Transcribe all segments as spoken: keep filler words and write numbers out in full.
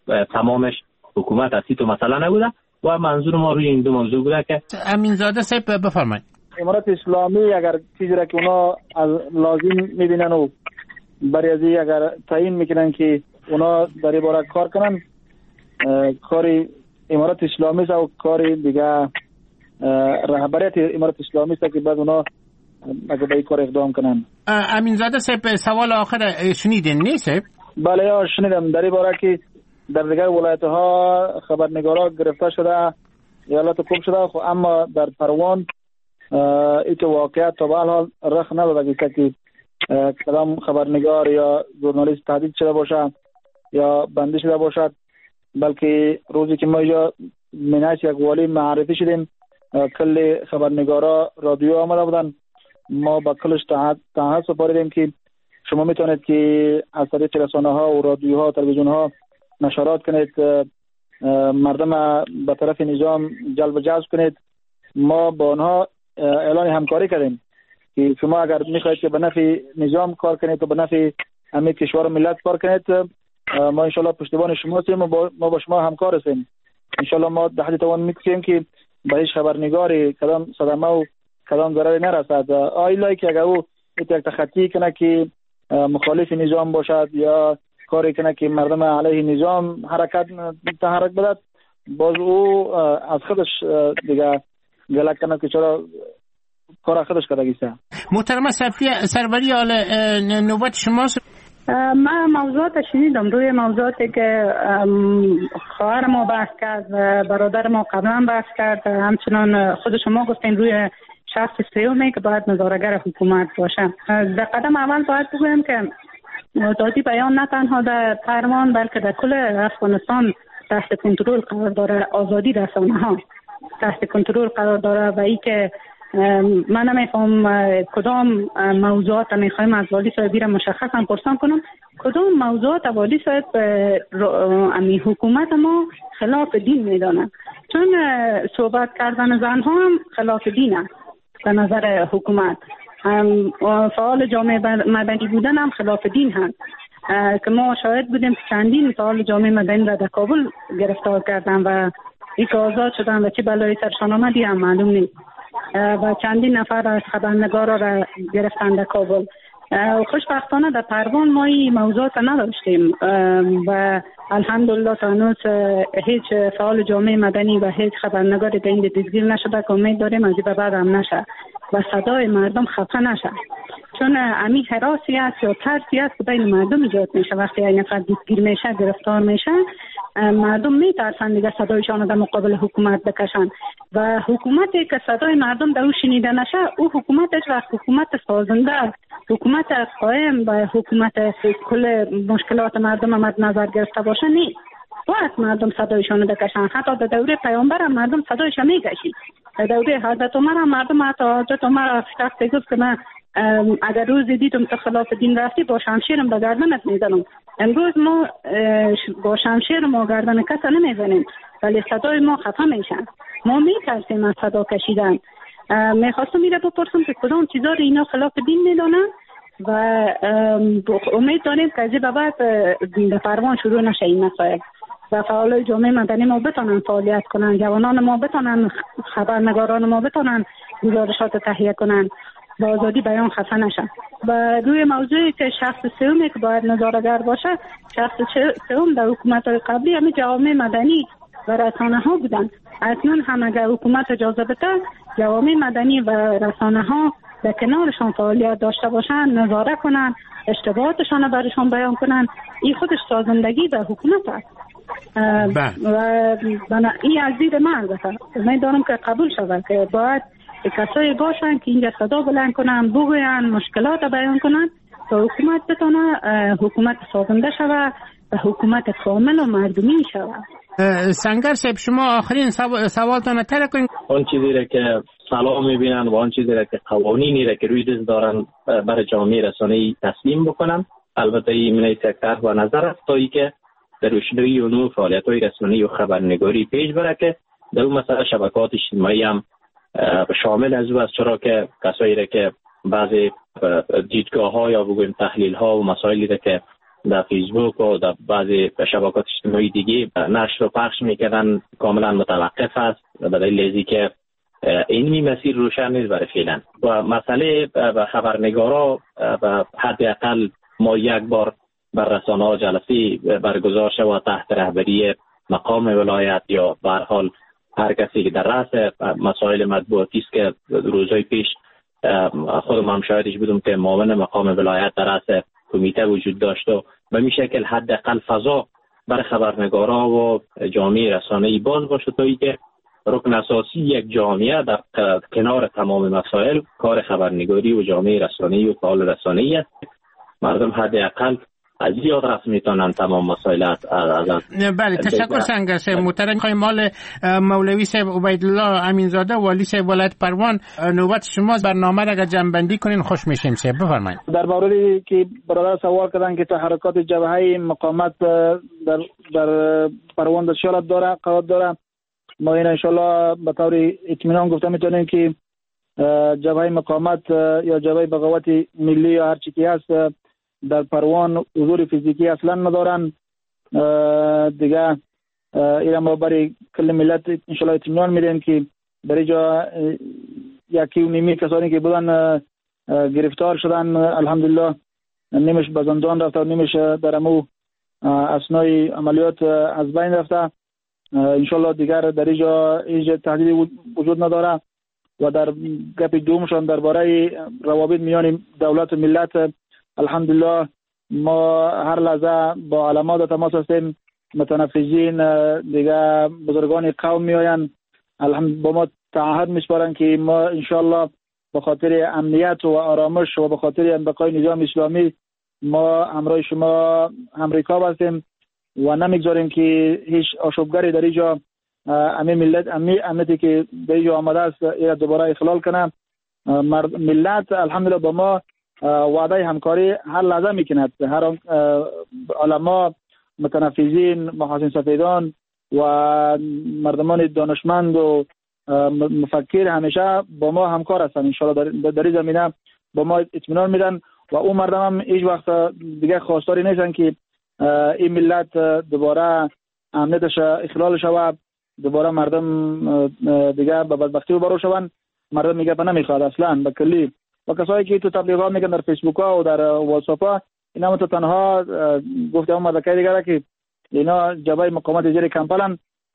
تمامش حکومت اصلی تو مثلا نبوده و منظور ما روی این دو موضوع بوده که امینزاده صاحب بفرمایید. امارات اسلامی اگر چیزی را که اونا از لازم میبینن و برای ازی اگر تعیین میکنن که اونا در این باره کار کنن، کار امارات اسلامی است و کار دیگه رهبریت امارات اسلامی است که بعد اونا اگر به این کار اقدام کنن. امینزاده صاحب سوال آخر شنیدین نیست؟ بله یا شنیدم در این باره که در دیگر ولایت ها خبرنگارا گرفته شده، ایالات خوب شده، خو اما در پروان ای که واقعیت تا به حال رخ نداده که کدام خبرنگار یا ژورنالیست تهدید شده باشه یا بندی شده باشد، بلکه روزی که ما یا مناش یک والی معرفی شدیم کل خبرنگارا رادیو آمده بودن، ما با کلش تحت سپاریدیم که شما میتونید که از طریق رسانه ها و رادیوها و تلویزیون ها نشرات کنید، مردم به طرف نظام جلب جذب کنید. ما با آنها اعلان همکاری کردیم که شما اگر میخواهید که به نفع نظام کار کنید و به نفع همه کشور و ملت کار کنید، ما انشالله پشتیبان شما هستیم و ما با شما همکار هستیم. انشالله ما در حد توان میکنیم که به هیچ خبرنگاری کدام صدمه و کدام ضرری نرسد. آیلایی که اگر او یک تخطی کنه که مخالف نظام باشد یا کاری کنه که مردم علیه نظام حرکت تحرک بدد، باز او از خودش دیگه گلک کنه که چرا کار خودش کردگیسته. محترم سروری، حال نوبت شماست. من موضوعات شنیدم، روی موضوعاتی که خواهر ما بحث کرد و برادر ما قبلا بحث کرد، همچنان خود شما گفتین روی شخص سیومی که باید نظاره‌گر حکومت باشه. در قدم اول باید بگویم که آزادی بیان نه تنها در پروان بلکه در کل افغانستان تحت کنترل قرار داره. آزادی رسانه ها تحت کنترل قرار داره و ای که من نمیفهم کدام موضوعات میخوایم از والی صاحبی را مشخص هم پرسان کنم، کدام موضوعات والی صاحب امی حکومت ما خلاف دین میدانه، چون صحبت کردن زن ها هم خلاف دین است به نظر حکومت، فعال جامعه مدنی بودن هم خلاف دین هست که ما شاهد بودیم که چندین فعال جامعه مدنی را در کابل گرفتار کردن و ای که آزاد شدن و چه بلایی سرشان آمدی هم معلوم نیست و چندین نفر از خبرنگارا را گرفتن در کابل. خوشبختانه در پروان ما این موضوعات نداشتیم و الحمدلله تا هنوز هیچ فعال جامعه مدنی و هیچ خبرنگار در این دستگیر نشده که امید داریم از این به بعد هم نشه و صدای مردم خفه نشه، چون امی حراسی است یا ترسی است که بین مردم ایجاد میشه. وقتی این نفر دستگیر میشه، گرفتار میشه، مردم میترسن دیگه صدایشان در مقابل حکومت بکشن و حکومتی که صدای مردم در او شنیده نشه، او حکومتش وقت حکومت سازنده، حکومت قائم و حکومت کل مشکلات مردم مد نظر گرفته باشه نیست. باید مردم صدایشان بکشن. حتی در دوره پیامبر هم مردم صدایشان میکشید. در دوره حضرت عمر هم مردم، حتی حضرت عمر شخصی گفت که من اگر روزی دیدم تو خلاف دین رفتی با شمشیرم به گردنت میزنم. امروز ما با شمشیر ما گردن کس نمیزنیم ولی صدای ما خفه میشن. ما میترسیم از صدا کشیدن. میخواستم میره بپرسم که کدام چیزا رو اینا خلاف دین میدونن و امید داریم که از این به بعد در پروان شروع نشه این مسائل و فعالای جامعه مدنی ما بتونن فعالیت کنن، جوانان ما بتونن، خبرنگاران ما بتونن گزارشات تهیه کنن با آزادی بیان خفه نشن. و روی موضوعی که شخص سومی که باید نظاره‌گر باشه، شخص سوم در حکومت‌های قبلی همه جوامع مدنی و رسانه ها بودن. اکنون هم اگر حکومت اجازه بده جوامع مدنی و رسانه ها در کنارشان فعالیت داشته باشن، نظاره کنن، اشتباهاتشان رو برشان بیان کنن، این خودش سازندگی به حکومت است. و این از دید من البته من دارم که قبول شود که باید کسایی باشن که اینجا صدا بلند کنن، بگوین، مشکلات بیان کنن تا حکومت بتونه حکومت سازنده شود و حکومت کامل و مردمی شود. سنگر صاحب شما آخرین سوالتان تر کنید. اون چیزی را که سلام میبینن و اون چیزی را که قوانینی را که روی دست دارن برای جامعه رسانه‌ای تسلیم بکنن، البته این من یک طرح و نظر است تا ای که در روشنایی اون فعالیت‌های رسانه‌ای و خبرنگاری پیش بره که در اون مسئله شبکات اجتماعی هم شامل از او است، چرا که کسایی را که بعضی دیدگاه‌ها یا بگویم تحلیل‌ها و مسائلی را که در فیسبوک و در بعضی شبکات اجتماعی دیگه نشر و پخش میکردن کاملا متوقف است به دلیل که این مسیر روشن نیست برای فعلا. و مسئله به خبرنگارا به حداقل ما یک بار بر رسانه‌ها جلسه برگزار شود تحت رهبری مقام ولایت یا به هر حال هر کسی که در رأس مسائل مطبوعاتی است که روزهای پیش خودم هم شاهدش بودم که معاون مقام ولایت در رأس کمیته وجود داشت و به این شکل حداقل فضا برای خبرنگارا و جامعه رسانه‌ای باز باشه تا اینکه رکن اساسی یک جامعه در کنار تمام مسائل کار خبرنگاری و جامعه رسانه‌ای و فعال رسانه‌ای است. مردم حداقل از زیاد رفت میتونن تمام مسائل از بله تشکر سنگرسه محترم. خواهیم مال مولوی صاحب عبیدالله امینزاده والی صاحب ولایت پروان نوبت شماست. برنامه را اگر جمع‌بندی کنین خوش میشیم. صاحب بفرمایید. در موردی که برادر سوال کردن که تحرکات جبهه مقاومت در در پروان دستیار داره قرار داره، ما این ان شاء الله به طور اطمینان گفته میتونیم که جبهه مقاومت یا جبهه بغاوت ملی یا هر چی که هست در پروان حضور فیزیکی اصلا ندارن دیگه. اینا ما برای کل ملت ان شاء الله اطمینان میدیم که در اینجا یکی و نیمی کسانی که بودن گرفتار شدن الحمدلله، نیمش به زندان رفته و نیمش در امو اثنای عملیات از بین رفته. ان شاء الله دیگر در اینجا هیچ تهدیدی وجود نداره. و در گپ دومشان درباره روابط میان دولت و ملت، الحمدلله ما هر لحظه با علامات تماس هستیم. متنفذین دیگه بزرگان قوم میآیند الحمد با ما تعهد میسپارن که ما انشالله به خاطر امنیت و آرامش و به خاطر بقای نظام اسلامی ما همراه شما امریکا هستیم و نمیگذاریم که هیچ آشوبگری در اینجا امی ملت امی امنیتی که در اینجا آمده است این دوباره اخلال کنه. ملت الحمدلله با ما وعده همکاری هر لحظه میکند. هر علما، متنفذین، محاسن سفیدان و مردمان دانشمند و مفکر همیشه با ما همکار هستند. ان شاء الله در این زمینه با ما اطمینان میدن و اون مردم هم هیچ وقت دیگه خواستاری نیستن که این ملت دوباره امنیتش اخلال شود، دوباره مردم دیگه به بدبختی روبرو شوند. مردم میگه به نمیخواد اصلا به کلی. و کسایی که تو تبلیغات میگن در فیسبوک ها و در واتساپ ها، اینا تو تنها گفته هم مدرکه دیگه که اینا جبهه مقاومت زیر کمپلن،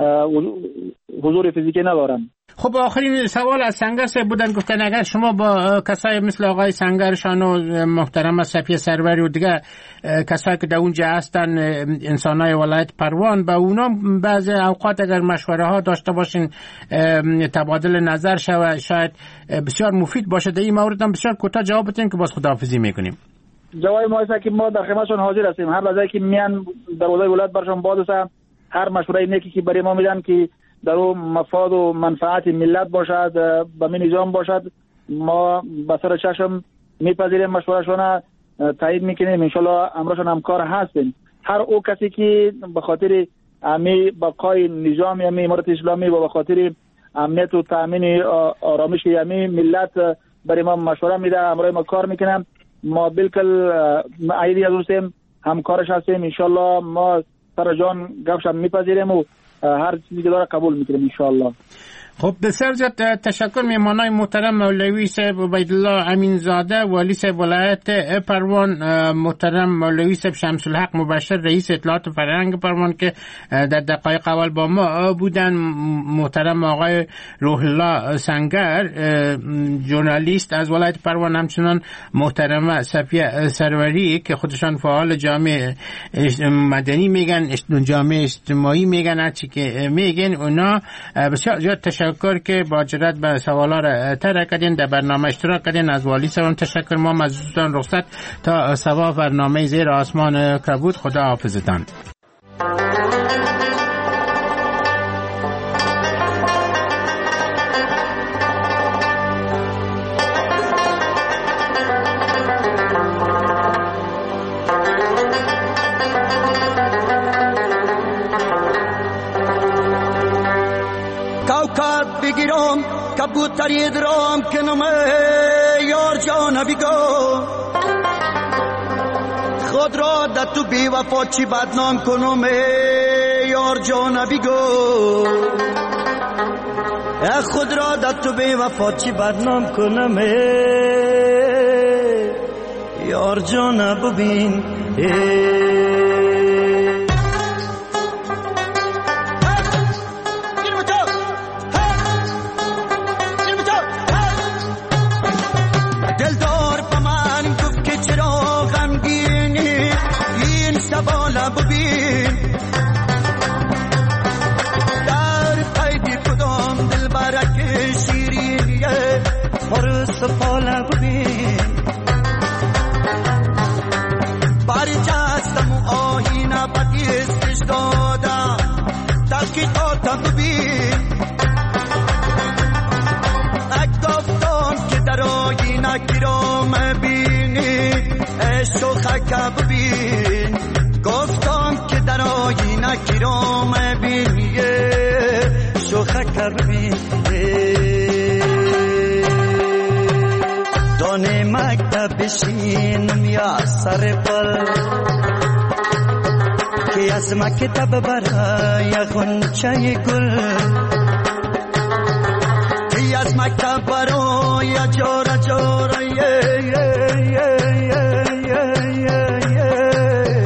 حضور فیزیکی ندارن. خب آخرین سوال از سنگرس بودن، گفتن اگر شما با کسای مثل آقای سنگرشان و محترم صفیه سروری و دیگه کسایی که در اونجا هستن انسانای ولایت پروان، با اونا بعض اوقات اگر مشوره ها داشته باشین تبادل نظر شود شاید بسیار مفید باشه. در این مورد هم بسیار کوتاه جواب بدین که باز خداحافظی میکنیم. جواب ما است که ما در خدمتشون حاضر هستیم. هر لحظه که میان دروازه ولایت برشون باز است، هر مشوره نیکی که برای ما میدن که در اون مفاد و منفعت ملت باشد، به می نظام باشد، ما به سر چشم میپذیریم، مشورهشون تایید میکنیم. انشالله امرشون همکار هستیم. هر او کسی که به خاطر امی بقای نظام امی امارت اسلامی و به خاطر امنیت و تامین آرامش امی ملت برای ما مشوره میده، امرای ما کار میکنم، ما بالکل عیدی از هستیم، همکارش هستیم. انشالله ما سر جان گفشم میپذیریم و هر چیزی که داره قبول میکنیم انشالله. خب بسیار زیاد تشکر. میمانای محترم مولوی صاحب عبیدالله امینزاده والی صاحب ولایت پروان، محترم مولوی صاحب شمس الحق مبشر رئیس اطلاعات فرهنگ پروان که در دقایق اول با ما بودن، محترم آقای روح الله سنگر ژورنالیست از ولایت پروان، همچنان محترم صفیه سروری که خودشان فعال جامعه مدنی میگن، جامعه اجتماعی میگن، هرچی که میگن اونا. بسیار زیاد تشکر که با جرات به سوالا را طرح کردین، در برنامه اشتراک کردین. از والی صاحب تشکر. ما مزدورتان رخصت تا سوا برنامه زیر آسمان کبود. خدا حافظتان. بگیرم کبوتری درام کنم یار جان بیگو خود را در تو بی وفا چی بدنام کنم یار جان بگو خود را در تو بی وفا چی بدنام کنم یار جان ببین دلدار به من گفت که چرا غمگینی این سوالا ببین در قید کدام دل برک شیرینیه پر سفالا ببین برجستم و آهینه بدیستش دادم تحقیقاتم ببین گفتم که در آینه گرام بینی شوخک ببین گفتم که در آینه گرام بینی شوخک ببین دانه مکتب بشینم یا سر پل که از مکتب برای غنچه گل از مکتب برای جارا جارا یه یه یه یه یه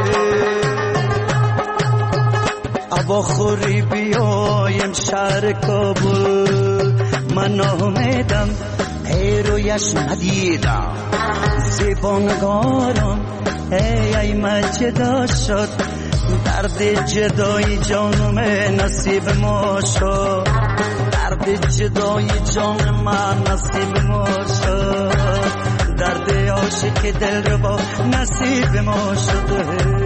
ابا خوری بیایم شهر کابل من امیدم ای رویش ندیدم زیبانگارم ای ای مجدا شد درد جدایی جانم نصیب ما شد درد جدای جان من نصیب ما شد درد عاشق دل رو با نصیب ما شد